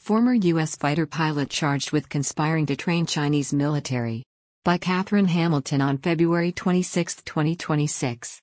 Former U.S. fighter pilot charged with conspiring to train Chinese military. By Catherine Hamilton on February 26, 2026.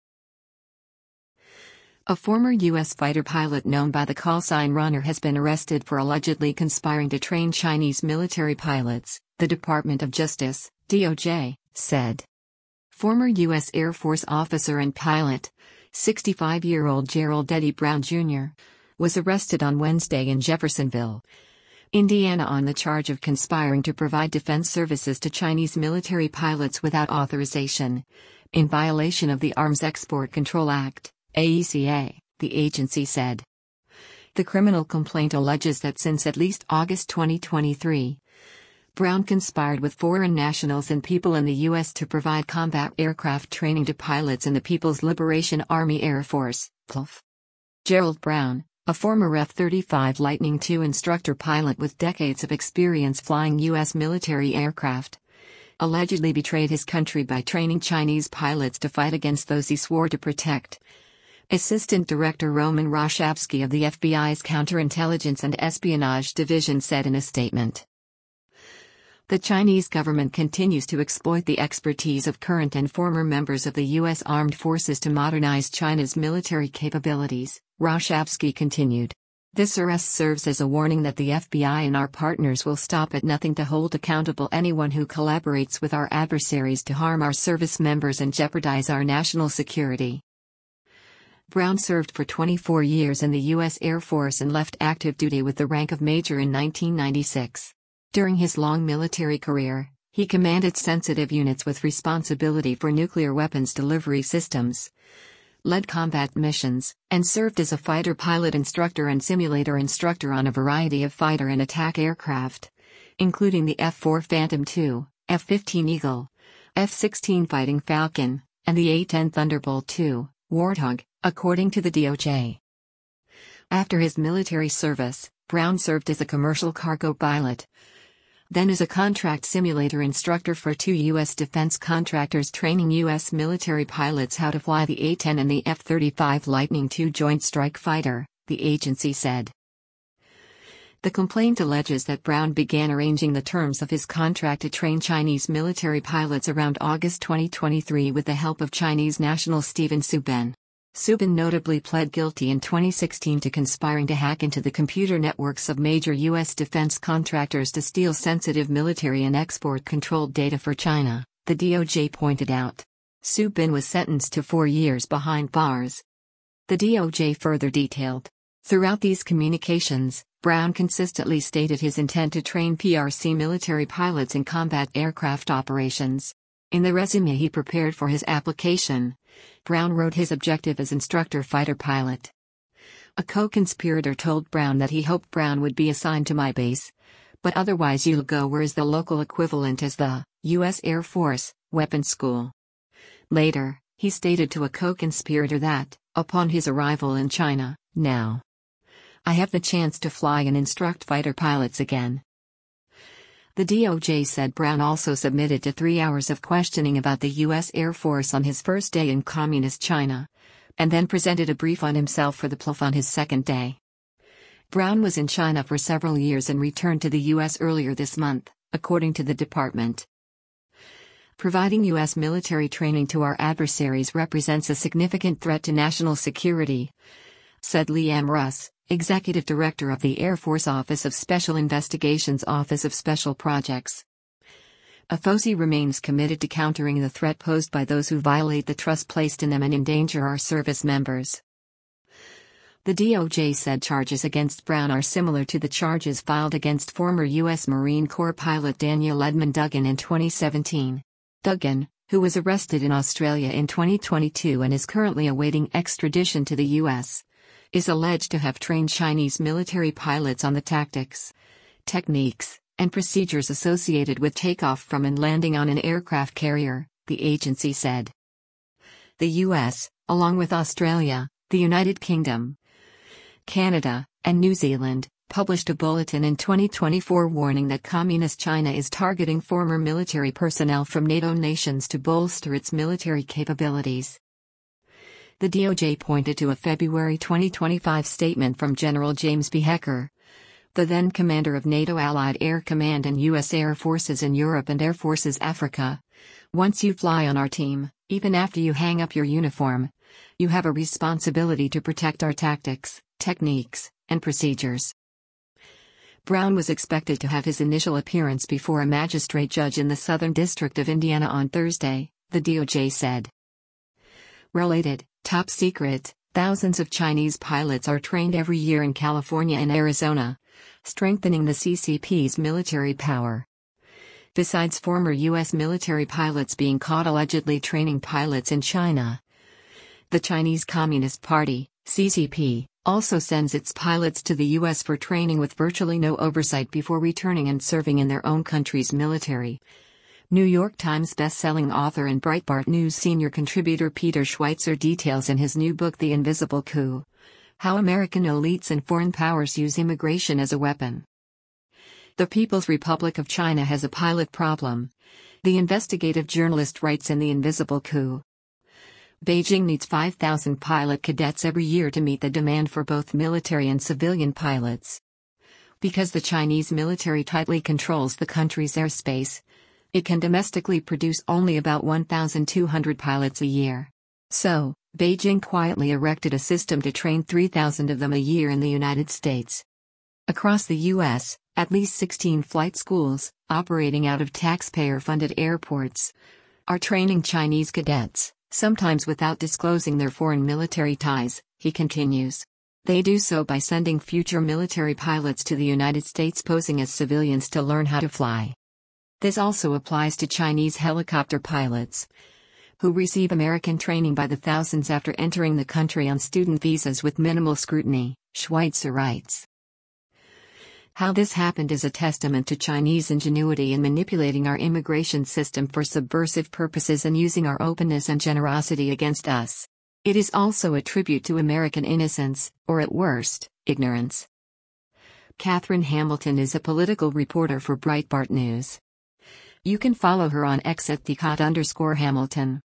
A former U.S. fighter pilot known by the callsign Runner has been arrested for allegedly conspiring to train Chinese military pilots, the Department of Justice, DOJ, said. Former U.S. Air Force officer and pilot, 65-year-old Gerald Eddie Brown Jr., was arrested on Wednesday in Jeffersonville, Indiana on the charge of conspiring to provide defense services to Chinese military pilots without authorization, in violation of the Arms Export Control Act, AECA, the agency said. The criminal complaint alleges that since at least August 2023, Brown conspired with foreign nationals and people in the U.S. to provide combat aircraft training to pilots in the People's Liberation Army Air Force, PLAF. Gerald Brown, a former F-35 Lightning II instructor pilot with decades of experience flying U.S. military aircraft, allegedly betrayed his country by training Chinese pilots to fight against those he swore to protect. Assistant Director Roman Roshavsky of the FBI's Counterintelligence and Espionage Division said in a statement. The Chinese government continues to exploit the expertise of current and former members of the U.S. Armed Forces to modernize China's military capabilities, Roshavsky continued. This arrest serves as a warning that the FBI and our partners will stop at nothing to hold accountable anyone who collaborates with our adversaries to harm our service members and jeopardize our national security. Brown served for 24 years in the U.S. Air Force and left active duty with the rank of major in 1996. During his long military career, he commanded sensitive units with responsibility for nuclear weapons delivery systems, led combat missions, and served as a fighter pilot instructor and simulator instructor on a variety of fighter and attack aircraft, including the F-4 Phantom II, F-15 Eagle, F-16 Fighting Falcon, and the A-10 Thunderbolt II, Warthog, according to the DOJ. After his military service, Brown served as a commercial cargo pilot, then as a contract simulator instructor for 2 U.S. defense contractors training U.S. military pilots how to fly the A-10 and the F-35 Lightning II Joint Strike Fighter, the agency said. The complaint alleges that Brown began arranging the terms of his contract to train Chinese military pilots around August 2023 with the help of Chinese national Stephen Subin. Subin notably pled guilty in 2016 to conspiring to hack into the computer networks of major U.S. defense contractors to steal sensitive military and export-controlled data for China, the DOJ pointed out. Subin was sentenced to 4 years behind bars. The DOJ further detailed. Throughout these communications, Brown consistently stated his intent to train PRC military pilots in combat aircraft operations. In the resume he prepared for his application, Brown wrote his objective as instructor fighter pilot. A co-conspirator told Brown that he hoped Brown would be assigned to my base, but otherwise you'll go where is the local equivalent as the U.S. Air Force Weapons School. Later, he stated to a co-conspirator that, upon his arrival in China, now I have the chance to fly and instruct fighter pilots again. The DOJ said Brown also submitted to 3 hours of questioning about the U.S. Air Force on his first day in Communist China, and then presented a brief on himself for the PLAF on his second day. Brown was in China for several years and returned to the U.S. earlier this month, according to the department. Providing U.S. military training to our adversaries represents a significant threat to national security, said Liam Russ, Executive Director of the Air Force Office of Special Investigations Office of Special Projects. AFOSI remains committed to countering the threat posed by those who violate the trust placed in them and endanger our service members. The DOJ said charges against Brown are similar to the charges filed against former U.S. Marine Corps pilot Daniel Edmund Duggan in 2017. Duggan, who was arrested in Australia in 2022 and is currently awaiting extradition to the U.S., is alleged to have trained Chinese military pilots on the tactics, techniques, and procedures associated with takeoff from and landing on an aircraft carrier, the agency said. The U.S., along with Australia, the United Kingdom, Canada, and New Zealand, published a bulletin in 2024 warning that Communist China is targeting former military personnel from NATO nations to bolster its military capabilities. The DOJ pointed to a February 2025 statement from General James B. Hecker, the then commander of NATO Allied Air Command and U.S. Air Forces in Europe and Air Forces Africa. Once you fly on our team, even after you hang up your uniform, you have a responsibility to protect our tactics, techniques, and procedures. Brown was expected to have his initial appearance before a magistrate judge in the Southern District of Indiana on Thursday, the DOJ said. Related, top secret, thousands of Chinese pilots are trained every year in California and Arizona, strengthening the CCP's military power. Besides former U.S. military pilots being caught allegedly training pilots in China, the Chinese Communist Party, CCP, also sends its pilots to the U.S. for training with virtually no oversight before returning and serving in their own country's military. New York Times best-selling author and Breitbart News senior contributor Peter Schweitzer details in his new book The Invisible Coup: How American Elites and Foreign Powers Use Immigration as a Weapon. The People's Republic of China has a pilot problem, the investigative journalist writes in The Invisible Coup. Beijing needs 5,000 pilot cadets every year to meet the demand for both military and civilian pilots. Because the Chinese military tightly controls the country's airspace, it can domestically produce only about 1,200 pilots a year. So, Beijing quietly erected a system to train 3,000 of them a year in the United States. Across the U.S., at least 16 flight schools, operating out of taxpayer-funded airports, are training Chinese cadets, sometimes without disclosing their foreign military ties, he continues. They do so by sending future military pilots to the United States posing as civilians to learn how to fly. This also applies to Chinese helicopter pilots, who receive American training by the thousands after entering the country on student visas with minimal scrutiny, Schweitzer writes. How this happened is a testament to Chinese ingenuity in manipulating our immigration system for subversive purposes and using our openness and generosity against us. It is also a tribute to American innocence, or at worst, ignorance. Catherine Hamilton is a political reporter for Breitbart News. You can follow her on X at @Hamilton.